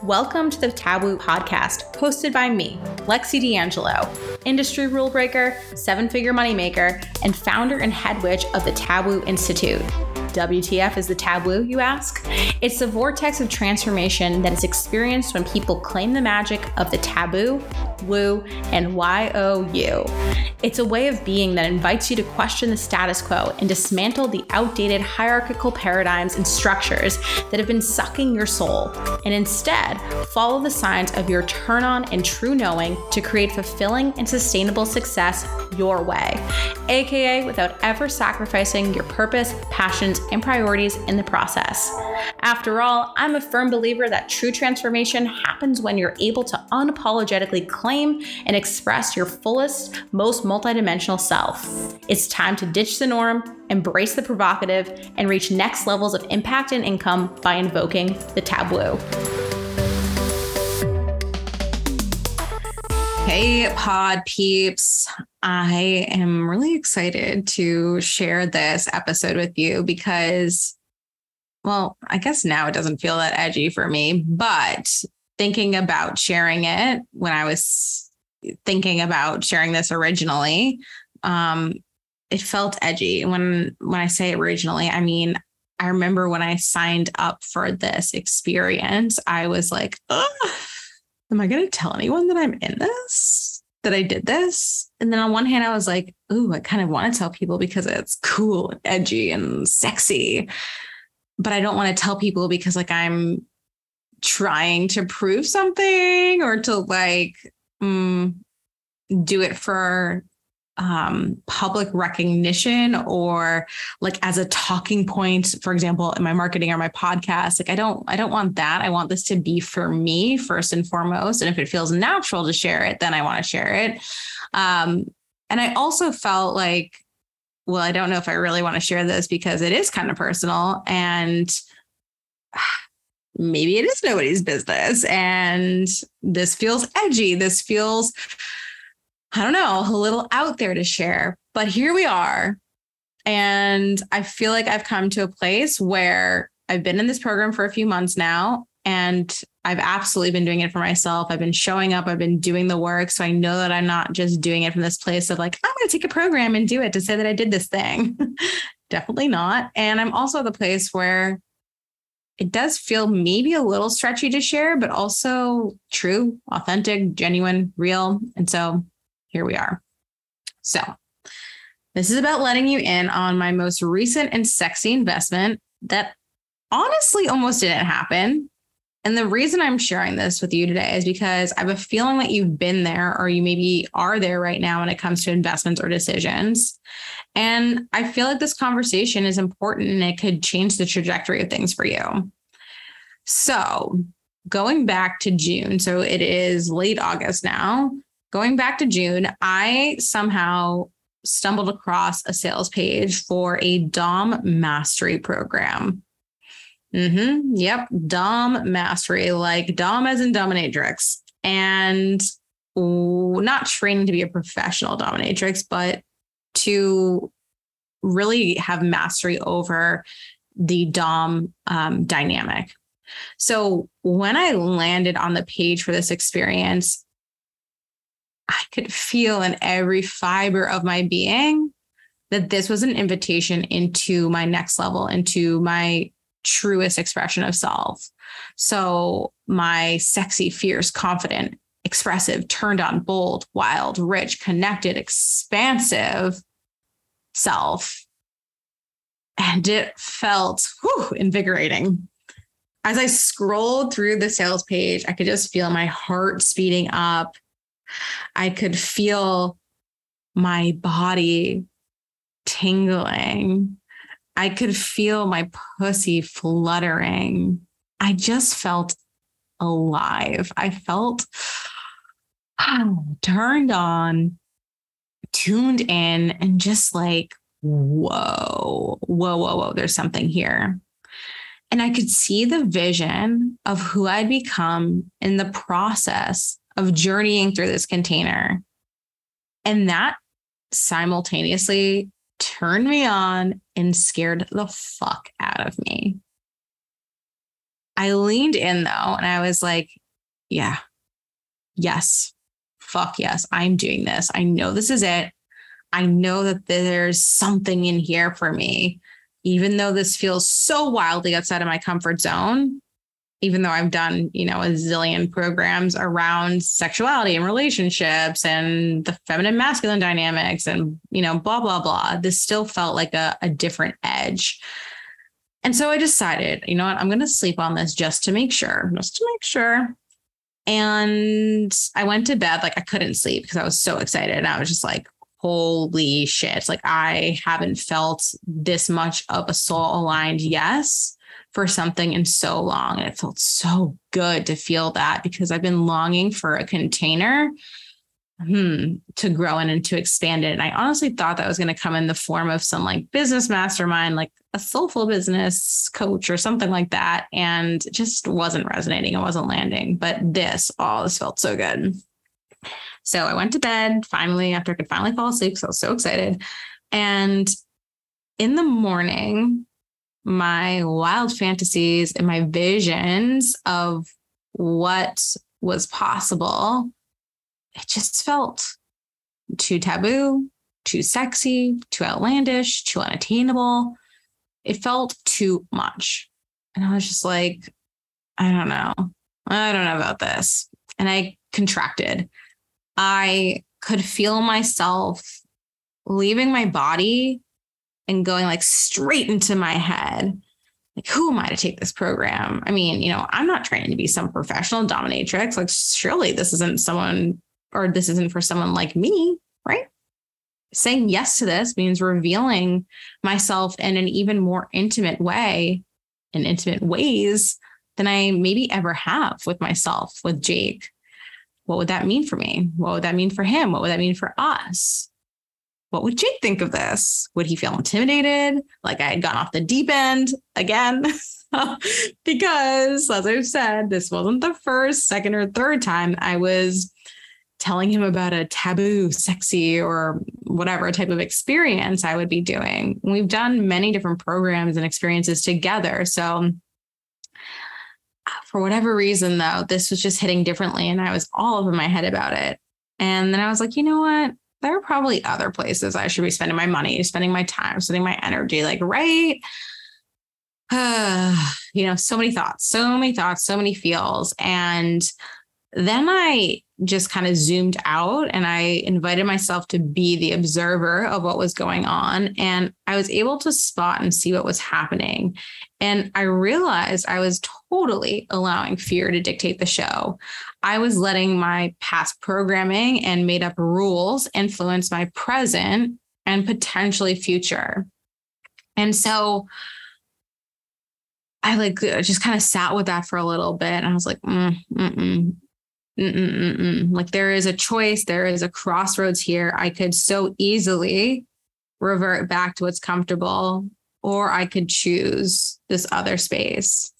Welcome to the Taboo Podcast, hosted by me, Lexi D'Angelo, industry rule breaker, seven-figure moneymaker, and founder and head witch of the Taboo Institute. WTF is the taboo, you ask? It's the vortex of transformation that is experienced when people claim the magic of the taboo, woo, and YOU. It's a way of being that invites you to question the status quo and dismantle the outdated hierarchical paradigms and structures that have been sucking your soul, and instead follow the signs of your turn on and true knowing to create fulfilling and sustainable success your way, aka without ever sacrificing your purpose, passions, and priorities in the process. After all, I'm a firm believer that true transformation happens when you're able to unapologetically claim and express your fullest, most multidimensional self. It's time to ditch the norm, embrace the provocative, and reach next levels of impact and income by invoking the taboo. Hey, pod peeps. I am really excited to share this episode with you because, well, I guess now it doesn't feel that edgy for me, but thinking about sharing it when I was thinking about sharing this originally, it felt edgy. When I say originally, I mean, I remember when I signed up for this experience, I was like, am I going to tell anyone that I'm in this, that I did this? And then on one hand, I was like, ooh, I kind of want to tell people because it's cool and edgy and sexy, but I don't want to tell people because like I'm trying to prove something or to like do it for public recognition or like as a talking point, for example, in my marketing or my podcast. Like I don't want that. I want this to be for me first and foremost. And if it feels natural to share it, then I want to share it. And I also felt like, well, I don't know if I really want to share this because it is kind of personal and maybe it is nobody's business. And this feels edgy. This feels, I don't know, a little out there to share, but here we are. And I feel like I've come to a place where I've been in this program for a few months now, and I've absolutely been doing it for myself. I've been showing up. I've been doing the work. So I know that I'm not just doing it from this place of like, I'm going to take a program and do it to say that I did this thing. Definitely not. And I'm also at the place where it does feel maybe a little stretchy to share, but also true, authentic, genuine, real. And so here we are. So this is about letting you in on my most recent and sexy investment that honestly almost didn't happen. And the reason I'm sharing this with you today is because I have a feeling that you've been there or you maybe are there right now when it comes to investments or decisions. And I feel like this conversation is important and it could change the trajectory of things for you. So going back to June, so it is late August now. Going back to June, I somehow stumbled across a sales page for a Dom Mastery program. Yep. Dom Mastery, like Dom as in dominatrix, and not training to be a professional dominatrix, but to really have mastery over the Dom dynamic. So when I landed on the page for this experience, I could feel in every fiber of my being that this was an invitation into my next level, into my truest expression of self. So my sexy, fierce, confident, expressive, turned on, bold, wild, rich, connected, expansive self. And it felt invigorating. As I scrolled through the sales page, I could just feel my heart speeding up. I could feel my body tingling. I could feel my pussy fluttering. I just felt alive. I felt turned on, tuned in, and just like, whoa, there's something here. And I could see the vision of who I'd become in the process of journeying through this container. And that simultaneously turned me on and scared the fuck out of me. I leaned in though, and I was like, yeah, yes, fuck yes, I'm doing this. I know this is it. I know that there's something in here for me, even though this feels so wildly outside of my comfort zone. Even though I've done, a zillion programs around sexuality and relationships and the feminine masculine dynamics and, blah, blah, blah, this still felt like a different edge. And so I decided, you know what, I'm going to sleep on this just to make sure. And I went to bed, like I couldn't sleep because I was so excited. And I was just like, holy shit. Like I haven't felt this much of a soul aligned yes for something in so long. And it felt so good to feel that because I've been longing for a container to grow in and to expand it. And I honestly thought that was going to come in the form of some like business mastermind, like a soulful business coach or something like that. And it just wasn't resonating. It wasn't landing. But this felt so good. So I went to bed finally after I could finally fall asleep because I was so excited. And in the morning, my wild fantasies and my visions of what was possible, it just felt too taboo, too sexy, too outlandish, too unattainable. It felt too much. And I was just like, I don't know about this. And I contracted. I could feel myself leaving my body and going like straight into my head. Like, who am I to take this program? I mean, I'm not training to be some professional dominatrix. Like, surely this isn't for someone like me, right? Saying yes to this means revealing myself in an even more intimate way, in intimate ways than I maybe ever have with myself, with Jake. What would that mean for me? What would that mean for him? What would that mean for us? What would Jake think of this? Would he feel intimidated? Like I had gone off the deep end again? Because, as I've said, this wasn't the first, second, or third time I was telling him about a taboo, sexy, or whatever type of experience I would be doing. We've done many different programs and experiences together. So for whatever reason, though, this was just hitting differently. And I was all over my head about it. And then I was like, you know what? There are probably other places I should be spending my money, spending my time, spending my energy, like, right? So many thoughts, so many feels. And then I just kind of zoomed out and I invited myself to be the observer of what was going on. And I was able to spot and see what was happening. And I realized I was totally allowing fear to dictate the show. I was letting my past programming and made up rules influence my present and potentially future. And so I just kind of sat with that for a little bit. And I was like, like there is a choice. There is a crossroads here. I could so easily revert back to what's comfortable, or I could choose this other space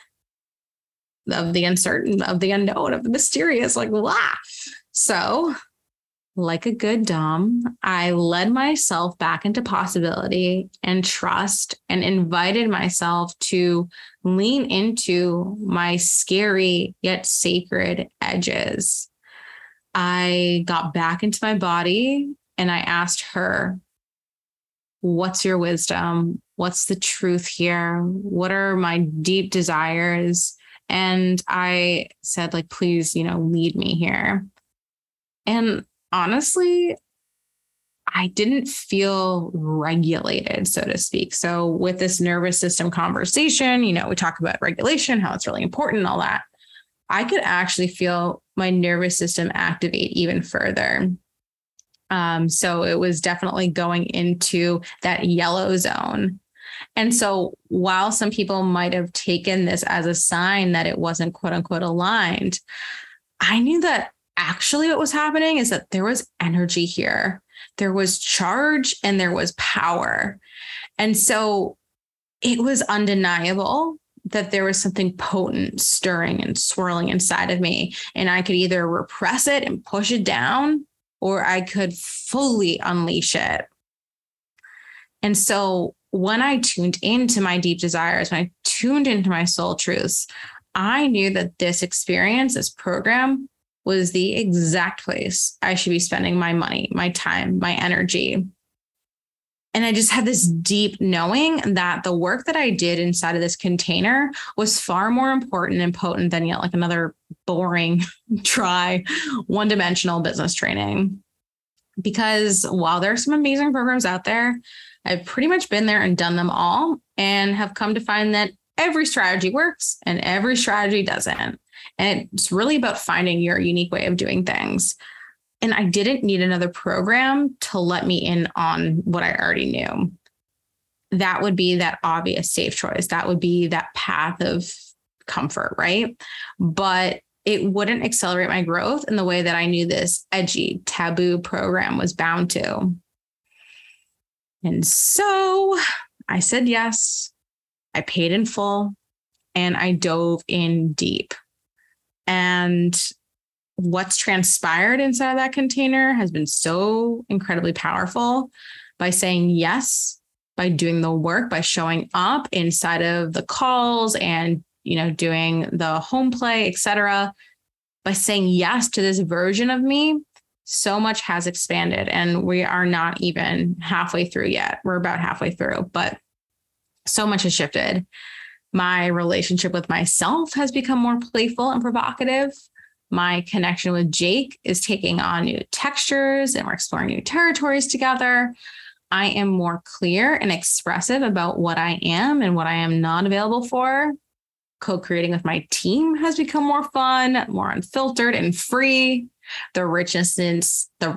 of the uncertain, of the unknown, of the mysterious, like, blah. So like a good dom, I led myself back into possibility and trust and invited myself to lean into my scary yet sacred edges. I got back into my body and I asked her, what's your wisdom? What's the truth here? What are my deep desires? And I said, like, please, lead me here. And honestly, I didn't feel regulated, so to speak. So with this nervous system conversation, we talk about regulation, how it's really important and all that. I could actually feel my nervous system activate even further. So it was definitely going into that yellow zone. And so while some people might have taken this as a sign that it wasn't quote unquote aligned, I knew that actually what was happening is that there was energy here. There was charge and there was power. And so it was undeniable that there was something potent stirring and swirling inside of me. And I could either repress it and push it down, or I could fully unleash it. And so when I tuned into my deep desires, when I tuned into my soul truths, I knew that this experience, this program, was the exact place I should be spending my money, my time, my energy. And I just had this deep knowing that the work that I did inside of this container was far more important and potent than yet like another boring, dry, one-dimensional business training. Because while there are some amazing programs out there, I've pretty much been there and done them all and have come to find that every strategy works and every strategy doesn't. And it's really about finding your unique way of doing things. And I didn't need another program to let me in on what I already knew. That would be that obvious safe choice. That would be that path of comfort, right? But it wouldn't accelerate my growth in the way that I knew this edgy, taboo program was bound to. And so I said yes. I paid in full and I dove in deep. And what's transpired inside of that container has been so incredibly powerful. By saying yes, by doing the work, by showing up inside of the calls and, doing the home play, etc. By saying yes to this version of me, so much has expanded and we are not even halfway through yet. We're about halfway through, but so much has shifted. My relationship with myself has become more playful and provocative. My connection with Jake is taking on new textures and we're exploring new territories together. I am more clear and expressive about what I am and what I am not available for. Co-creating with my team has become more fun, more unfiltered and free. The richness, there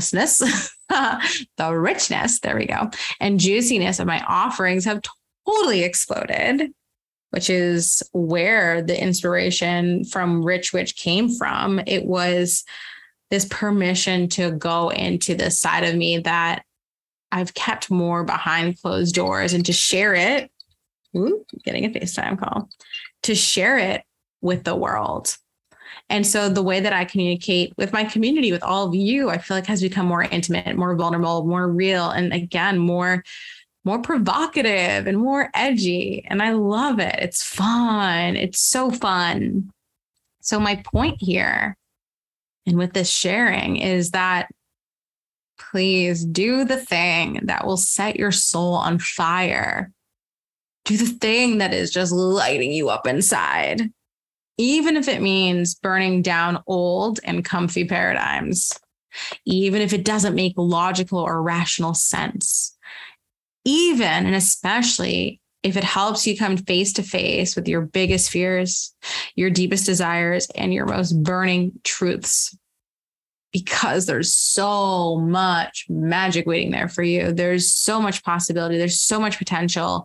we go, and juiciness of my offerings have totally exploded, which is where the inspiration from Rich Witch came from. It was this permission to go into this side of me that I've kept more behind closed doors and to share it. Ooh, getting a FaceTime call. To share it with the world. And so the way that I communicate with my community, with all of you, I feel like has become more intimate, more vulnerable, more real, and again, more provocative and more edgy. And I love it. It's fun. It's so fun. So my point here, and with this sharing, is that please do the thing that will set your soul on fire. Do the thing that is just lighting you up inside, even if it means burning down old and comfy paradigms, even if it doesn't make logical or rational sense, even and especially if it helps you come face to face with your biggest fears, your deepest desires, and your most burning truths. Because there's so much magic waiting there for you. There's so much possibility. There's so much potential.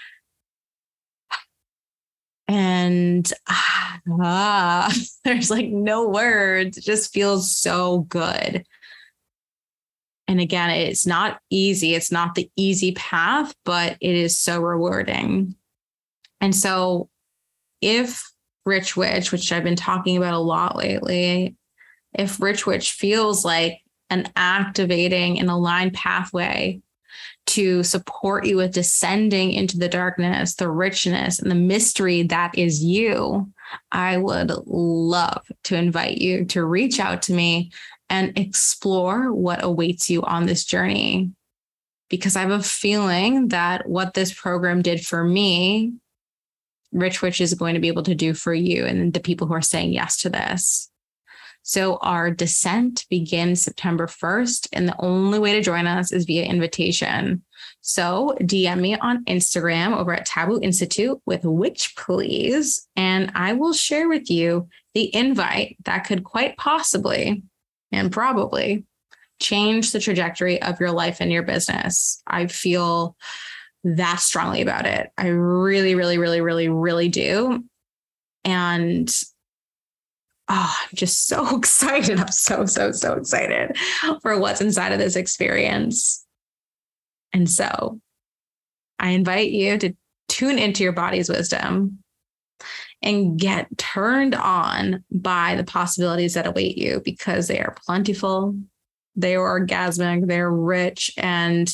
And there's like no words. It just feels so good. And again, it's not easy. It's not the easy path, but it is so rewarding. And so if Rich Witch, which I've been talking about a lot lately, if Rich Witch feels like an activating and aligned pathway to support you with descending into the darkness, the richness, and the mystery that is you, I would love to invite you to reach out to me and explore what awaits you on this journey. Because I have a feeling that what this program did for me, Rich Witch is going to be able to do for you and the people who are saying yes to this. So our descent begins September 1st, and the only way to join us is via invitation. So DM me on Instagram over at Taboo Institute with Witch Please, and I will share with you the invite that could quite possibly and probably change the trajectory of your life and your business. I feel that strongly about it. I really, really, really, really, really do. And I'm just so excited. I'm so excited for what's inside of this experience. And so I invite you to tune into your body's wisdom and get turned on by the possibilities that await you, because they are plentiful, they are orgasmic, they're rich, and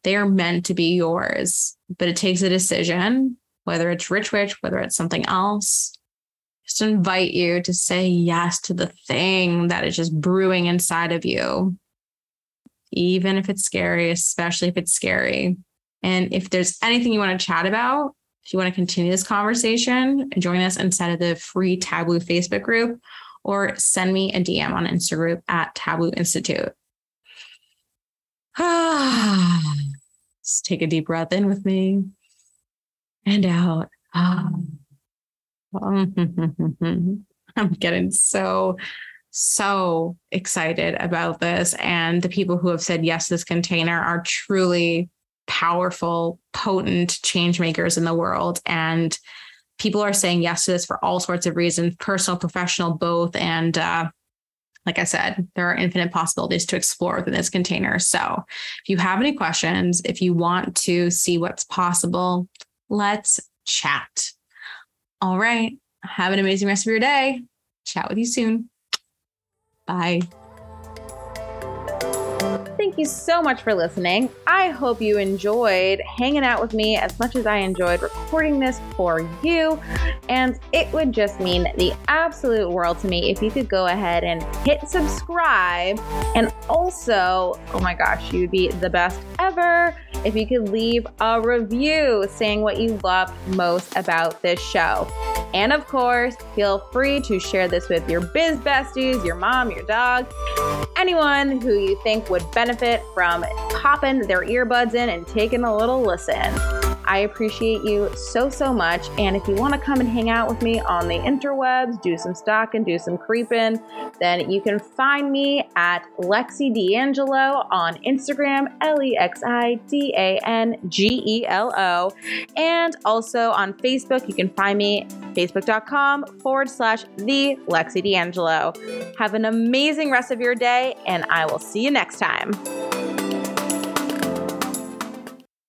They are meant to be yours, but it takes a decision, whether it's Rich Witch, whether it's something else. Just invite you to say yes to the thing that is just brewing inside of you, even if it's scary, especially if it's scary. And if there's anything you want to chat about, if you want to continue this conversation, join us inside of the free Taboo Facebook group, or send me a DM on Instagram at Taboo Institute. Just take a deep breath in with me and out. I'm getting so excited about this. And the people who have said yes to this container are truly powerful, potent change makers in the world. And people are saying yes to this for all sorts of reasons, personal, professional, both. And like I said, there are infinite possibilities to explore within this container. So if you have any questions, if you want to see what's possible, let's chat. All right. Have an amazing rest of your day. Chat with you soon. Bye. Thank you so much for listening. I hope you enjoyed hanging out with me as much as I enjoyed recording this for you. And it would just mean the absolute world to me if you could go ahead and hit subscribe. And also, oh my gosh, you'd be the best ever if you could leave a review saying what you loved most about this show. And of course, feel free to share this with your biz besties, your mom, your dog, anyone who you think would benefit from popping their earbuds in and taking a little listen. I appreciate you so much. And if you want to come and hang out with me on the interwebs, do some stalking, do some creeping, then you can find me at Lexi D'Angelo on Instagram, LexiDangelo. And also on Facebook, you can find me facebook.com/the Lexi D'Angelo. Have an amazing rest of your day, and I will see you next time.